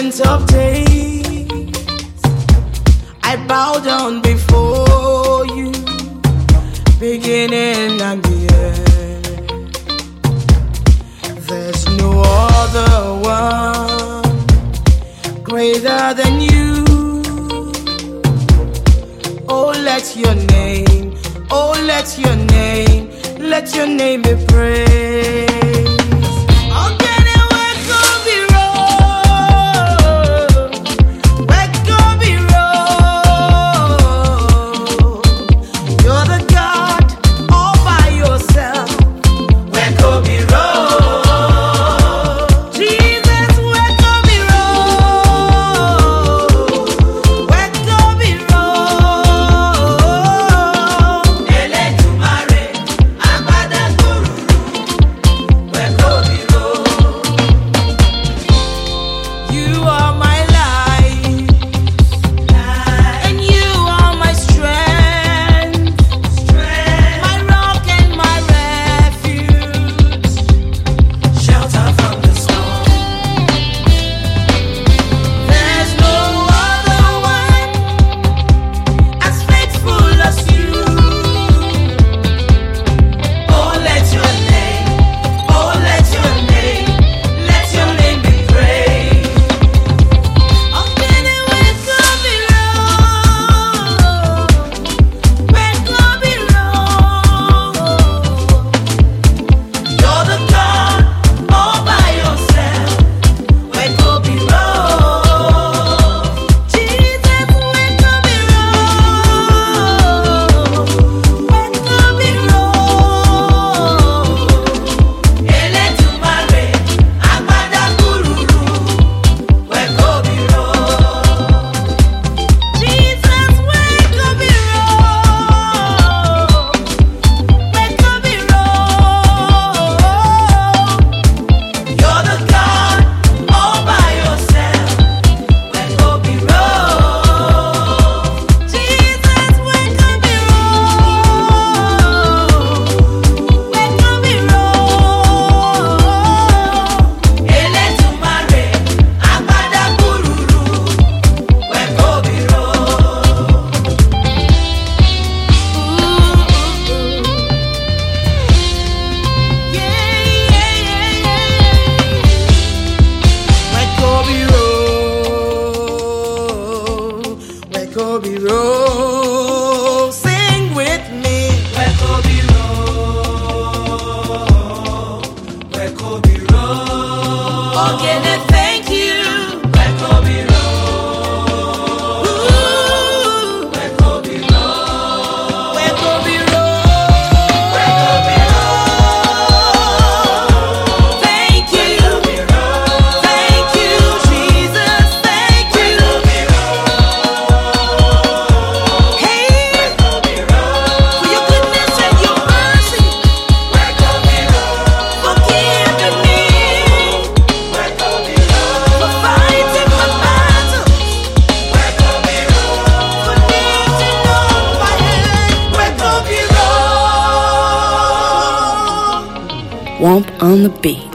Ancient of days, I bow down before you, beginning and the end. There's no other one greater than you. Oh, let your name, oh, let your name be praised. Kobe Road, sing with me. Where Kobe Road, where Kobe Road. Okay, then thank you. Where Kobe Road, where Kobe Road, Where Kobe Road, where Kobe Road. thank you. Thank you, Jesus. Thank you. Hey, for your goodness and your mercy, forgiving me, for fighting my battles, for lifting up my head. Where Kobe Road. Womp on the beat.